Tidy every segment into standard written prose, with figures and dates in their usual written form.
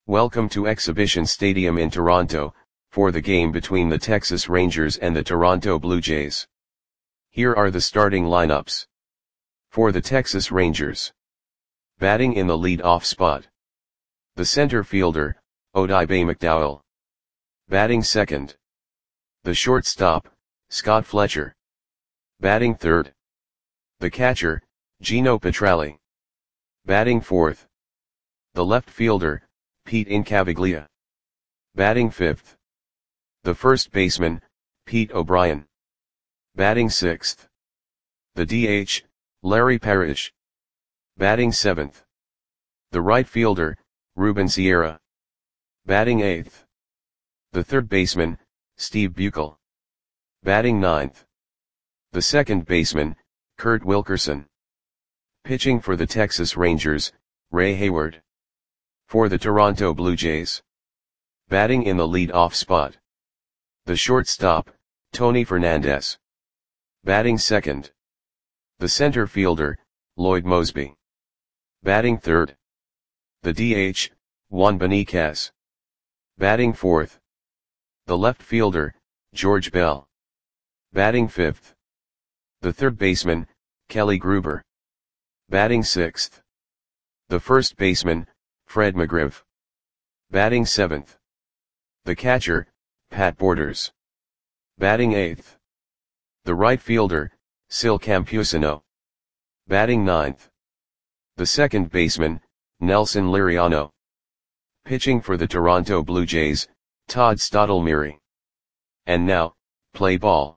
Welcome to Exhibition Stadium in Toronto, for the game between the Texas Rangers and the Toronto Blue Jays. Here are the starting lineups. For the Texas Rangers. Batting in the lead-off spot. The center fielder, Odibe McDowell. Batting second. The shortstop, Scott Fletcher. Batting third. The catcher, Gino Petralli. Batting fourth. The left fielder, Pete Incaviglia. Batting fifth. The first baseman, Pete O'Brien. Batting sixth. The DH, Larry Parrish. Batting seventh. The right fielder, Ruben Sierra. Batting eighth. The third baseman, Steve Buechel. Batting ninth. The second baseman, Kurt Wilkerson. Pitching for the Texas Rangers, Ray Hayward. For the Toronto Blue Jays. Batting in the lead-off spot. The shortstop, Tony Fernandez. Batting second. The center fielder, Lloyd Moseby. Batting third. The DH, Juan Beniquez. Batting fourth. The left fielder, George Bell. Batting fifth. The third baseman, Kelly Gruber. Batting sixth. The first baseman, Fred McGriff. Batting seventh. The catcher, Pat Borders. Batting eighth. The right fielder, Sil Campusano. Batting ninth. The second baseman, Nelson Liriano. Pitching for the Toronto Blue Jays, Todd Stottlemyre. And now, play ball.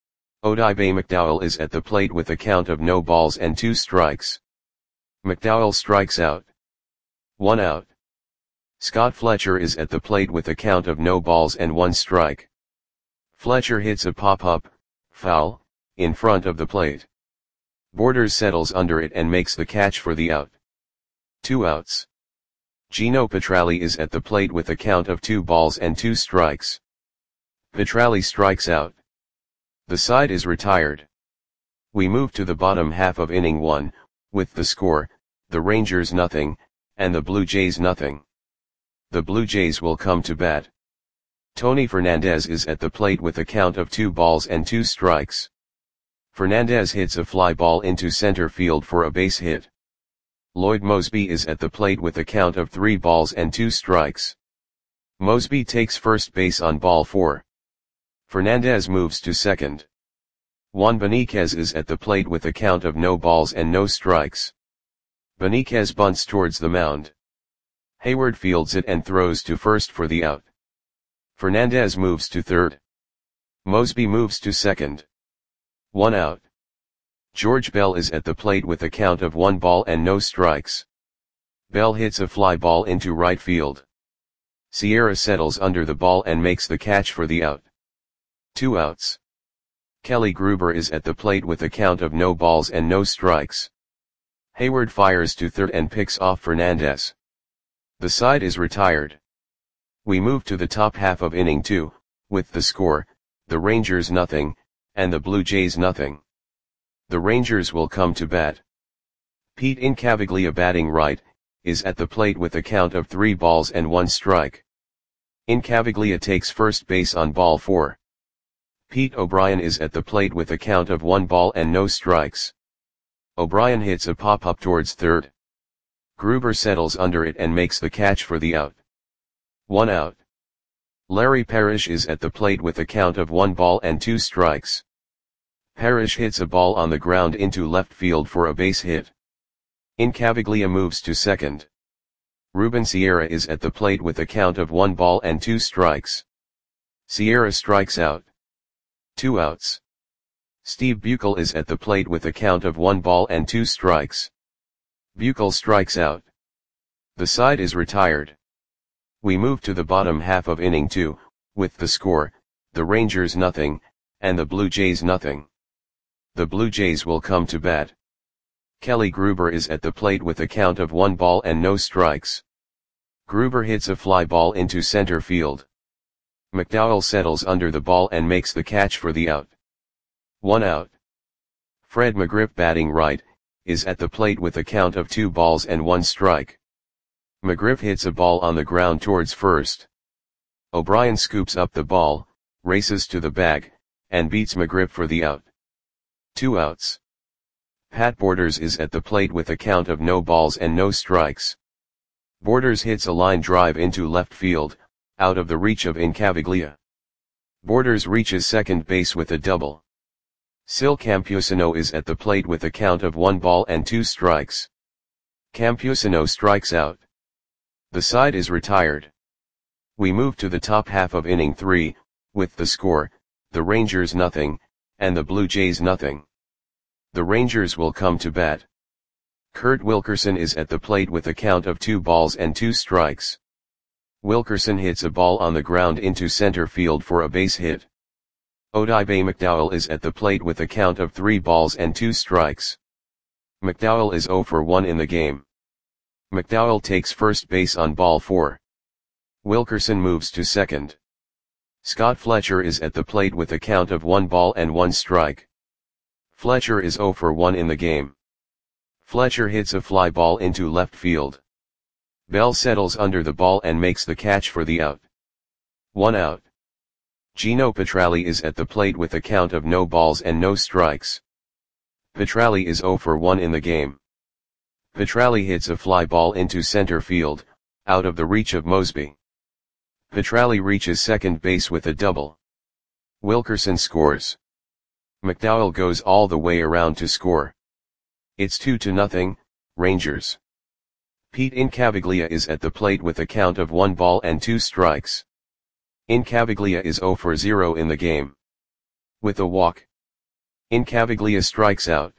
Odibe McDowell is at the plate with a count of no balls and 2 strikes. McDowell strikes out. 1 out. Scott Fletcher is at the plate with a count of no balls and 1 strike. Fletcher hits a pop-up, foul, in front of the plate. Borders settles under it and makes the catch for the out. 2 outs. Gino Petralli is at the plate with a count of 2 balls and 2 strikes. Petralli strikes out. The side is retired. We move to the bottom half of inning 1, with the score, the Rangers nothing, and the Blue Jays nothing. The Blue Jays will come to bat. Tony Fernandez is at the plate with a count of 2 balls and 2 strikes. Fernandez hits a fly ball into center field for a base hit. Lloyd Moseby is at the plate with a count of 3 balls and 2 strikes. Moseby takes first base on ball 4. Fernandez moves to second. Juan Beniquez is at the plate with a count of no balls and no strikes. Beniquez bunts towards the mound. Hayward fields it and throws to first for the out. Fernandez moves to third. Moseby moves to second. 1 out. George Bell is at the plate with a count of 1 ball and no strikes. Bell hits a fly ball into right field. Sierra settles under the ball and makes the catch for the out. 2 outs. Kelly Gruber is at the plate with a count of no balls and no strikes. Hayward fires to third and picks off Fernandez. The side is retired. We move to the top half of inning 2, with the score, the Rangers nothing, and the Blue Jays nothing. The Rangers will come to bat. Pete Incaviglia batting right, is at the plate with a count of 3 balls and 1 strike. Incaviglia takes first base on ball 4. Pete O'Brien is at the plate with a count of 1 ball and no strikes. O'Brien hits a pop-up towards third. Gruber settles under it and makes the catch for the out. 1 out. Larry Parrish is at the plate with a count of 1 ball and 2 strikes. Parrish hits a ball on the ground into left field for a base hit. Incaviglia moves to second. Ruben Sierra is at the plate with a count of 1 ball and 2 strikes. Sierra strikes out. 2 outs. Steve Buechel is at the plate with a count of 1 ball and 2 strikes. Buechel strikes out. The side is retired. We move to the bottom half of inning 2, with the score, the Rangers nothing, and the Blue Jays nothing. The Blue Jays will come to bat. Kelly Gruber is at the plate with a count of 1 ball and no strikes. Gruber hits a fly ball into center field. McDowell settles under the ball and makes the catch for the out. 1 out. Fred McGriff batting right, is at the plate with a count of 2 balls and 1 strike. McGriff hits a ball on the ground towards first. O'Brien scoops up the ball, races to the bag, and beats McGriff for the out. 2 outs. Pat Borders is at the plate with a count of no balls and no strikes. Borders hits a line drive into left field, out of the reach of Incaviglia. Borders reaches second base with a double. Sil Campusano is at the plate with a count of 1 ball and 2 strikes. Campusano strikes out. The side is retired. We move to the top half of inning 3, with the score, the Rangers nothing, and the Blue Jays nothing. The Rangers will come to bat. Kurt Wilkerson is at the plate with a count of 2 balls and 2 strikes. Wilkerson hits a ball on the ground into center field for a base hit. Odibe McDowell is at the plate with a count of 3 balls and 2 strikes. McDowell is 0 for 1 in the game. McDowell takes first base on ball 4. Wilkerson moves to second. Scott Fletcher is at the plate with a count of 1 ball and 1 strike. Fletcher is 0 for 1 in the game. Fletcher hits a fly ball into left field. Bell settles under the ball and makes the catch for the out. 1 out. Gino Petralli is at the plate with a count of no balls and no strikes. Petralli is 0 for 1 in the game. Petralli hits a fly ball into center field, out of the reach of Mosby. Petralli reaches second base with a double. Wilkerson scores. McDowell goes all the way around to score. It's 2-0, Rangers. Pete Incaviglia is at the plate with a count of 1 ball and 2 strikes. Incaviglia is 0 for 0 in the game. With a walk, Incaviglia strikes out.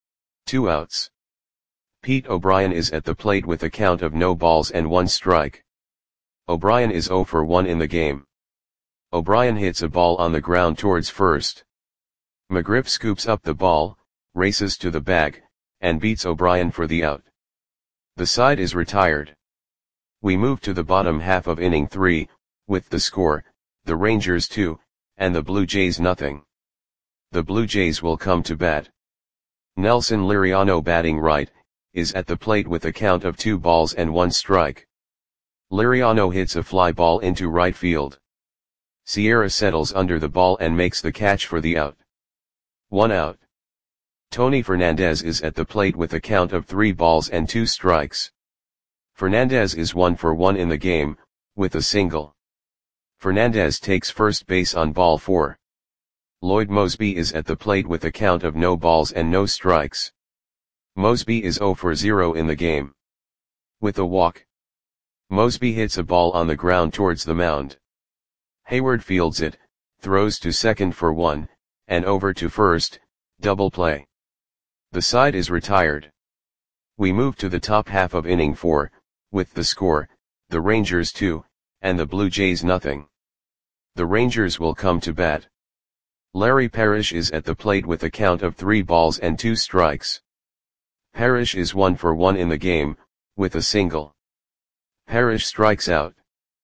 2 outs. Pete O'Brien is at the plate with a count of no balls and 1 strike. O'Brien is 0 for 1 in the game. O'Brien hits a ball on the ground towards first. McGriff scoops up the ball, races to the bag, and beats O'Brien for the out. The side is retired. We move to the bottom half of inning 3, with the score, the Rangers 2, and the Blue Jays nothing. The Blue Jays will come to bat. Nelson Liriano, batting right, is at the plate with a count of 2 balls and 1 strike. Liriano hits a fly ball into right field. Sierra settles under the ball and makes the catch for the out. 1 out. Tony Fernandez is at the plate with a count of 3 balls and 2 strikes. Fernandez is 1 for 1 in the game, with a single. Fernandez takes first base on ball 4. Lloyd Mosby is at the plate with a count of no balls and no strikes. Mosby is 0 for 0 in the game. With a walk, Mosby hits a ball on the ground towards the mound. Hayward fields it, throws to second for 1, and over to first, double play. The side is retired. We move to the top half of inning 4, with the score, the Rangers 2, and the Blue Jays nothing. The Rangers will come to bat. Larry Parrish is at the plate with a count of 3 balls and 2 strikes. Parrish is 1 for 1 in the game, with a single. Parrish strikes out.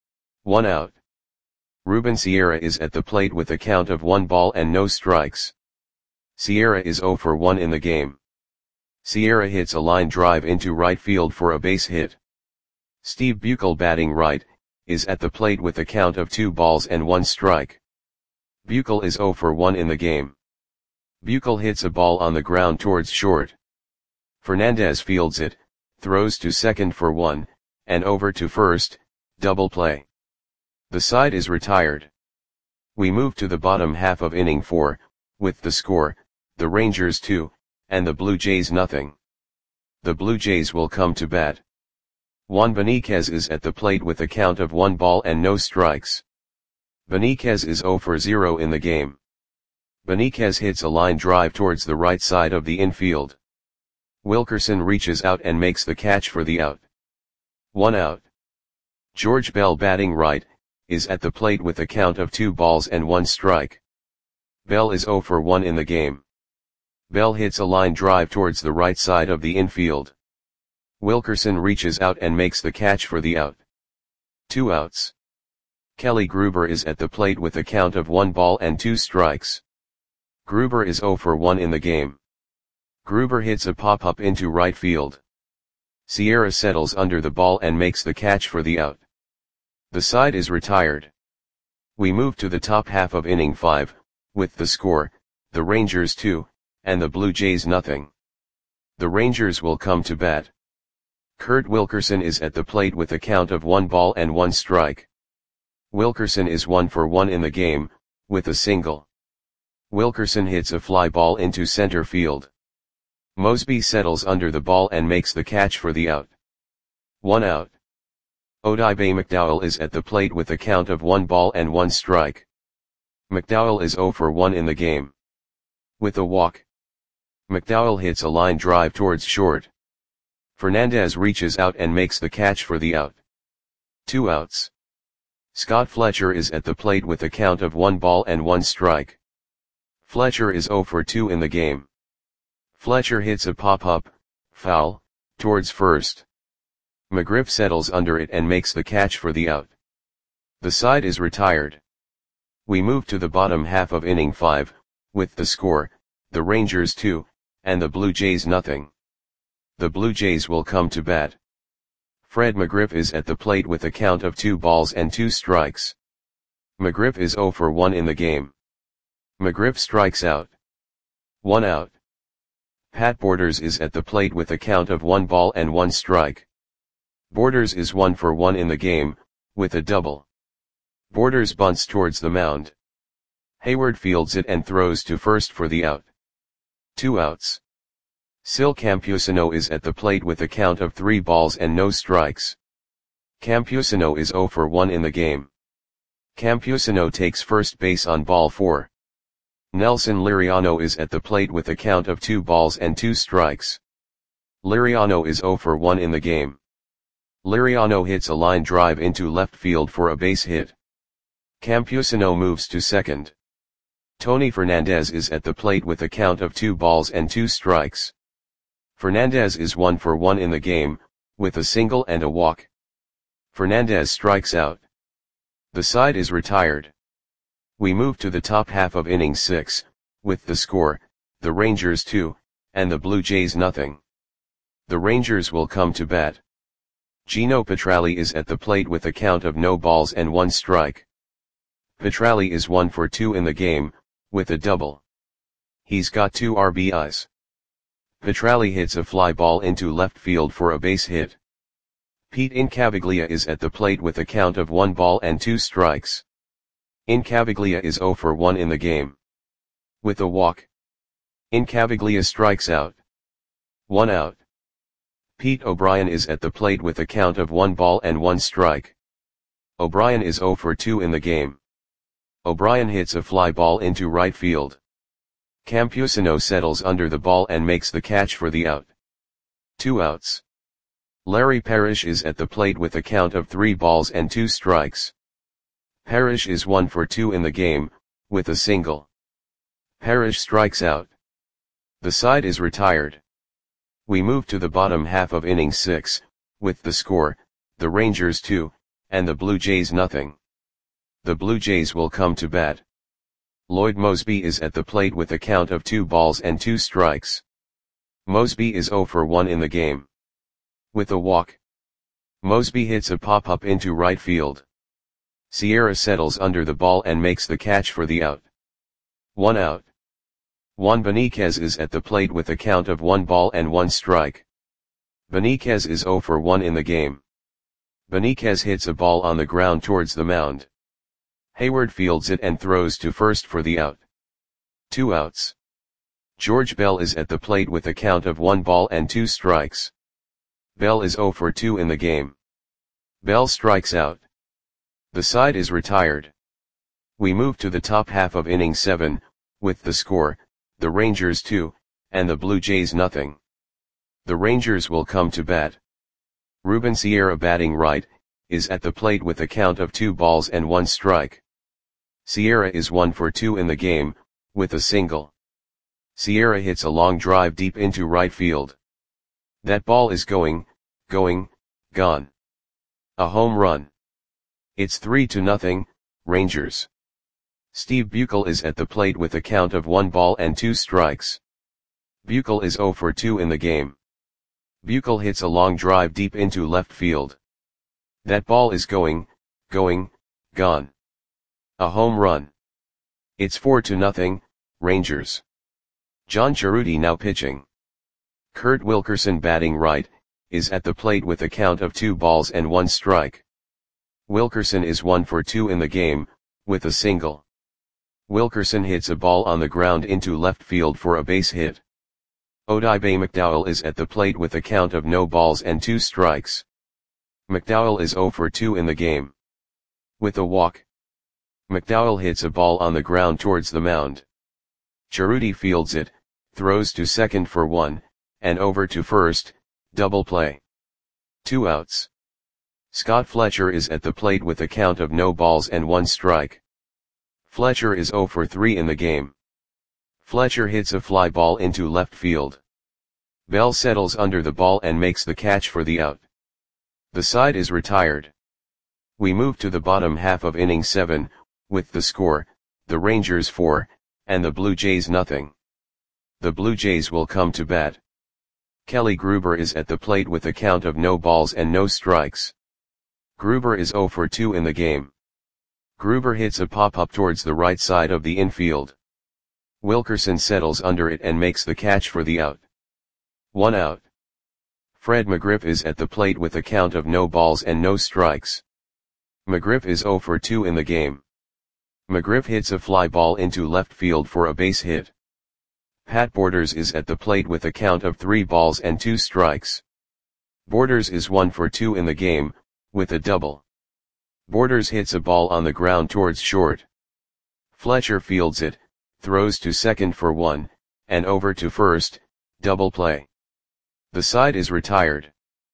1 out. Ruben Sierra is at the plate with a count of 1 ball and no strikes. Sierra is 0 for 1 in the game. Sierra hits a line drive into right field for a base hit. Steve Buechel, batting right, is at the plate with a count of 2 balls and 1 strike. Buechel is 0 for 1 in the game. Buechel hits a ball on the ground towards short. Fernandez fields it, throws to second for 1, and over to first, double play. The side is retired. We move to the bottom half of inning 4, with the score, the Rangers 2, and the Blue Jays nothing. The Blue Jays will come to bat. Juan Beniquez is at the plate with a count of 1 ball and no strikes. Beniquez is 0 for 0 in the game. Beniquez hits a line drive towards the right side of the infield. Wilkerson reaches out and makes the catch for the out. 1 out. George Bell, batting right, is at the plate with a count of 2 balls and 1 strike. Bell is 0 for 1 in the game. Bell hits a line drive towards the right side of the infield. Wilkerson reaches out and makes the catch for the out. 2 outs. Kelly Gruber is at the plate with a count of 1 ball and 2 strikes. Gruber is 0 for 1 in the game. Gruber hits a pop-up into right field. Sierra settles under the ball and makes the catch for the out. The side is retired. We move to the top half of inning 5, with the score, the Rangers 2, and the Blue Jays nothing. The Rangers will come to bat. Kurt Wilkerson is at the plate with a count of 1 ball and 1 strike. Wilkerson is 1 for 1 in the game, with a single. Wilkerson hits a fly ball into center field. Mosby settles under the ball and makes the catch for the out. 1 out. Odibe McDowell is at the plate with a count of 1 ball and 1 strike. McDowell is 0 for 1 in the game. With a walk. McDowell hits a line drive towards short. Fernandez reaches out and makes the catch for the out. 2 outs. Scott Fletcher is at the plate with a count of 1 ball and 1 strike. Fletcher is 0 for 2 in the game. Fletcher hits a pop-up, foul, towards first. McGriff settles under it and makes the catch for the out. The side is retired. We move to the bottom half of inning 5, with the score, the Rangers 2, and the Blue Jays nothing. The Blue Jays will come to bat. Fred McGriff is at the plate with a count of 2 balls and 2 strikes. McGriff is 0 for 1 in the game. McGriff strikes out. 1 out. Pat Borders is at the plate with a count of 1 ball and 1 strike. Borders is 1 for 1 in the game, with a double. Borders bunts towards the mound. Hayward fields it and throws to first for the out. 2 outs. Sil Campusano is at the plate with a count of 3 balls and no strikes. Campusano is 0 for 1 in the game. Campusano takes first base on ball 4. Nelson Liriano is at the plate with a count of 2 balls and 2 strikes. Liriano is 0 for 1 in the game. Liriano hits a line drive into left field for a base hit. Campusano moves to second. Tony Fernandez is at the plate with a count of 2 balls and 2 strikes. Fernandez is 1 for 1 in the game, with a single and a walk. Fernandez strikes out. The side is retired. We move to the top half of inning 6, with the score, the Rangers 2, and the Blue Jays nothing. The Rangers will come to bat. Gino Petralli is at the plate with a count of no balls and 1 strike. Petralli is 1 for 2 in the game, with a double. He's got 2 RBIs. Petralli hits a fly ball into left field for a base hit. Pete Incaviglia is at the plate with a count of 1 ball and 2 strikes. Incaviglia is 0 for 1 in the game. With a walk. Incaviglia strikes out. 1 out. Pete O'Brien is at the plate with a count of 1 ball and 1 strike. O'Brien is 0 for 2 in the game. O'Brien hits a fly ball into right field. Campusano settles under the ball and makes the catch for the out. 2 outs. Larry Parrish is at the plate with a count of 3 balls and 2 strikes. Parrish is 1 for 2 in the game, with a single. Parrish strikes out. The side is retired. We move to the bottom half of inning 6, with the score, the Rangers 2, and the Blue Jays nothing. The Blue Jays will come to bat. Lloyd Mosby is at the plate with a count of 2 balls and 2 strikes. Mosby is 0 for 1 in the game. With a walk. Mosby hits a pop-up into right field. Sierra settles under the ball and makes the catch for the out. 1 out. Juan Beniquez is at the plate with a count of 1 ball and 1 strike. Beniquez is 0 for 1 in the game. Beniquez hits a ball on the ground towards the mound. Hayward fields it and throws to first for the out. 2 outs. George Bell is at the plate with a count of 1 ball and 2 strikes. Bell is 0 for 2 in the game. Bell strikes out. The side is retired. We move to the top half of inning 7, with the score, the Rangers 2, and the Blue Jays nothing. The Rangers will come to bat. Ruben Sierra batting right, is at the plate with a count of 2 balls and 1 strike. Sierra is 1 for 2 in the game, with a single. Sierra hits a long drive deep into right field. That ball is going, gone. A home run. It's 3-0, Rangers. Steve Buechel is at the plate with a count of 1 ball and 2 strikes. Buechel is 0 for 2 in the game. Buechel hits a long drive deep into left field. That ball is going, gone. A home run. It's 4-0, Rangers. John Cerruti now pitching. Kurt Wilkerson batting right, is at the plate with a count of 2-1 strike. Wilkerson is 1 for 2 in the game, with a single. Wilkerson hits a ball on the ground into left field for a base hit. Odibe McDowell is at the plate with a count of 0-2 strikes. McDowell is 0 for 2 in the game. With a walk. McDowell hits a ball on the ground towards the mound. Cerruti fields it, throws to second for 1, and over to first, double play. 2 outs. Scott Fletcher is at the plate with a count of 0-1 strike. Fletcher is 0 for 3 in the game. Fletcher hits a fly ball into left field. Bell settles under the ball and makes the catch for the out. The side is retired. We move to the bottom half of inning 7, with the score, the Rangers 4, and the Blue Jays 0. The Blue Jays will come to bat. Kelly Gruber is at the plate with a count of 0 strikes. Gruber is 0 for 2 in the game. Gruber hits a pop-up towards the right side of the infield. Wilkerson settles under it and makes the catch for the out. 1 out. Fred McGriff is at the plate with a count of 0 strikes. McGriff is 0 for 2 in the game. McGriff hits a fly ball into left field for a base hit. Pat Borders is at the plate with a count of 3-2 strikes. Borders is 1 for 2 in the game, with a double. Borders hits a ball on the ground towards short. Fletcher fields it, throws to second for 1, and over to first, double play. The side is retired.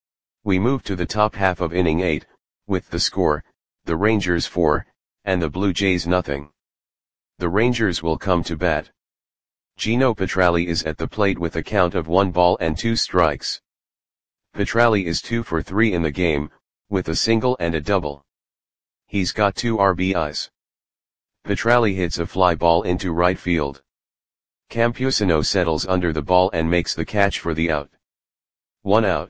We move to the top half of inning 8, with the score, the Rangers 4, and the Blue Jays 0. The Rangers will come to bat. Gino Petralli is at the plate with a count of 1-2 strikes. Petralli is 2 for 3 in the game, with a single and a double. He's got 2 RBIs. Petralli hits a fly ball into right field. Campusano settles under the ball and makes the catch for the out. 1 out.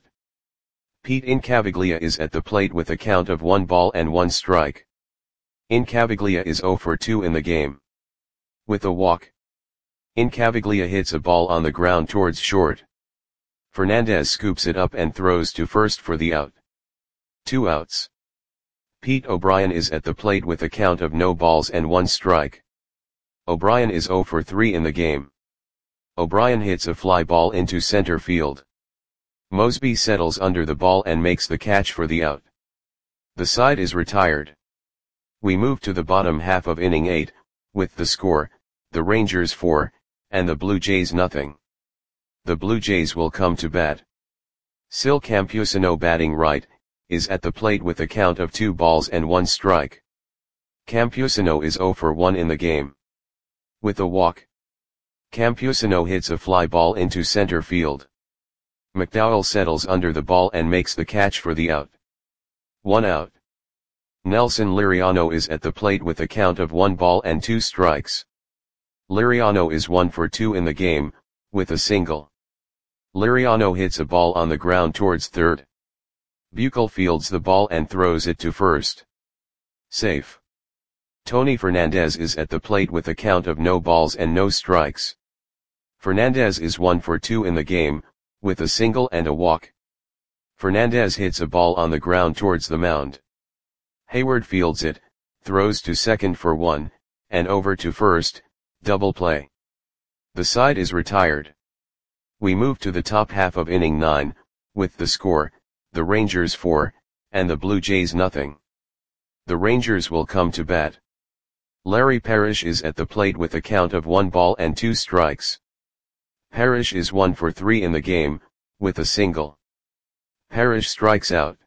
Pete Incaviglia is at the plate with a count of 1-1 strike. Incaviglia is 0 for 2 in the game. With a walk. Incaviglia hits a ball on the ground towards short. Fernandez scoops it up and throws to first for the out. 2 outs. Pete O'Brien is at the plate with a count of 0-1 strike. O'Brien is 0 for 3 in the game. O'Brien hits a fly ball into center field. Mosby settles under the ball and makes the catch for the out. The side is retired. We move to the bottom half of inning 8, with the score, the Rangers 4, and the Blue Jays 0. The Blue Jays will come to bat. Sil Campusano batting right, is at the plate with a count of 2-1 strike. Campusano is 0 for 1 in the game. With a walk. Campusano hits a fly ball into center field. McDowell settles under the ball and makes the catch for the out. 1 out. Nelson Liriano is at the plate with a count of 1-2 strikes. Liriano is 1 for 2 in the game, with a single. Liriano hits a ball on the ground towards third. Buechel fields the ball and throws it to first. Safe. Tony Fernandez is at the plate with a count of 0 strikes. Fernandez is 1 for 2 in the game, with a single and a walk. Fernandez hits a ball on the ground towards the mound. Hayward fields it, throws to second for 1, and over to first, double play. The side is retired. We move to the top half of inning 9, with the score, the Rangers 4, and the Blue Jays 0. The Rangers will come to bat. Larry Parrish is at the plate with a count of 1-2 strikes. Parrish is 1 for 3 in the game, with a single. Parrish strikes out.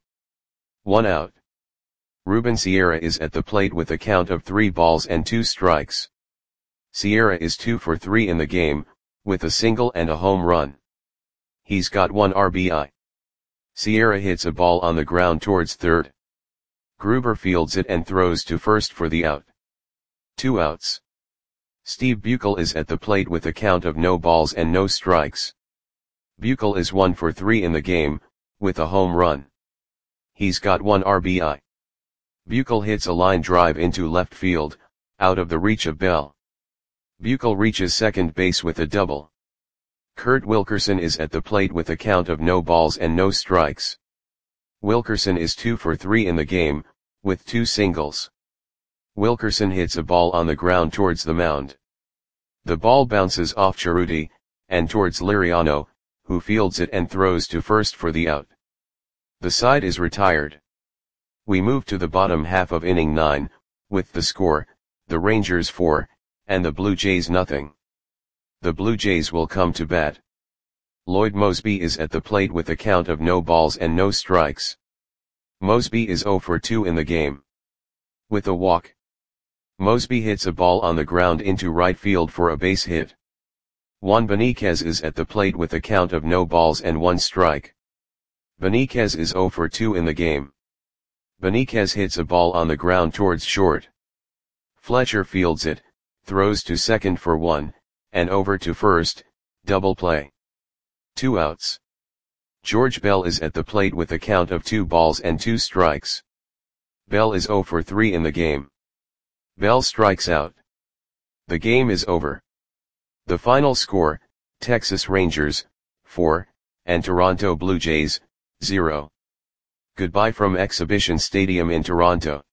1 out. Ruben Sierra is at the plate with a count of 3-2 strikes. Sierra is 2 for 3 in the game, with a single and a home run. He's got 1 RBI. Sierra hits a ball on the ground towards third. Gruber fields it and throws to first for the out. 2 outs. Steve Buechel is at the plate with a count of 0 balls and no strikes. Buechel is 1 for 3 in the game, with a home run. He's got 1 RBI. Buechel hits a line drive into left field, out of the reach of Bell. Buechel reaches second base with a double. Kurt Wilkerson is at the plate with a count of no balls and no strikes. Wilkerson is 2 for 3 in the game, with 2 singles. Wilkerson hits a ball on the ground towards the mound. The ball bounces off Cerruti, and towards Liriano, who fields it and throws to first for the out. The side is retired. We move to the bottom half of inning 9, with the score, the Rangers 4, and the Blue Jays nothing. The Blue Jays will come to bat. Lloyd Moseby is at the plate with a count of no balls and no strikes. Moseby is 0 for 2 in the game. With a walk. Moseby hits a ball on the ground into right field for a base hit. Juan Benitez is at the plate with a count of no balls and 1 strike. Benitez is 0 for 2 in the game. Benitez hits a ball on the ground towards short. Fletcher fields it, throws to second for 1, and over to first, double play. 2 outs. George Bell is at the plate with a count of 2 balls and 2 strikes. Bell is 0 for 3 in the game. Bell strikes out. The game is over. The final score, Texas Rangers, 4, and Toronto Blue Jays, 0. Goodbye from Exhibition Stadium in Toronto.